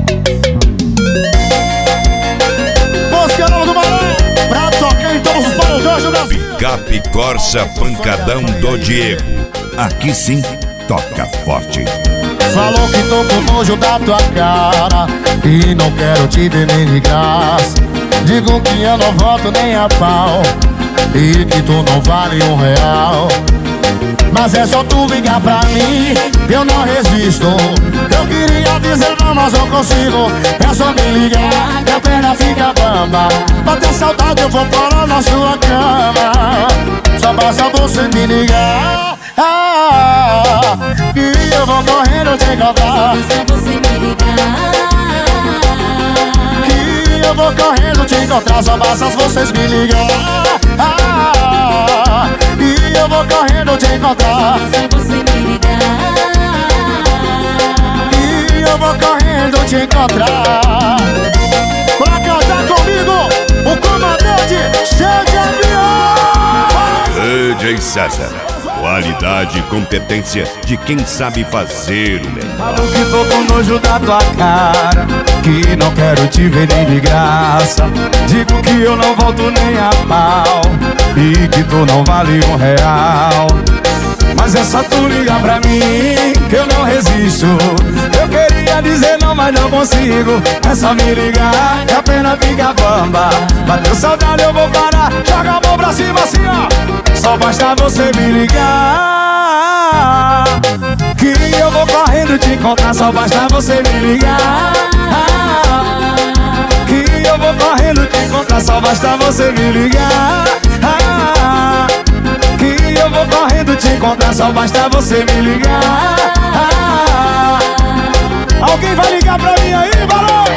Mosqueirão do Marão, pra tocar em todos os paredões do Brasil. Picape Corsa Pancadão do Diego. Aqui sim, toca forte. Falou que tô com nojo da tua cara e não quero te ver nem de graça. Digo que eu não volto nem a pau e que tu não vale R$1. Mas é só tu ligar pra mim, eu não resisto. Eu queria dizer não, mas não consigo. É só me ligar, que a perna fica bamba. Bater saudade eu vou parar na sua cama. Só basta você me ligar, e eu vou correndo te encontrar. Só você me ligar. Que eu vou correndo te encontrar. Só basta vocês me ligar, e eu vou correndo te encontrar. Só você me ligar. E eu vou correndo te encontrar. Pra cantar comigo, o comandante cheio de avião. DJ César. Qualidade e competência de quem sabe fazer o melhor. Falo que tô com nojo da tua cara, que não quero te ver nem de graça. Digo que eu não volto nem a pau e que tu não vale R$1. Mas é só tu ligar pra mim, que eu não resisto. Eu queria dizer não, mas não consigo. É só me ligar, que a pena fica bamba. Bateu saudade eu vou parar, joga a mão pra cima assim ó. Só basta você me ligar, que eu vou correndo te encontrar. Só basta você me ligar, que eu vou correndo te encontrar. Só basta você me ligar, que eu vou correndo te encontrar. Só basta você me ligar. Alguém vai ligar pra mim aí, valeu!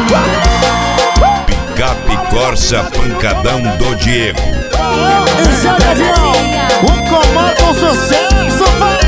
Picape Corsa Pancadão do Diego. Esse é o avião, o comando sucesso, vai!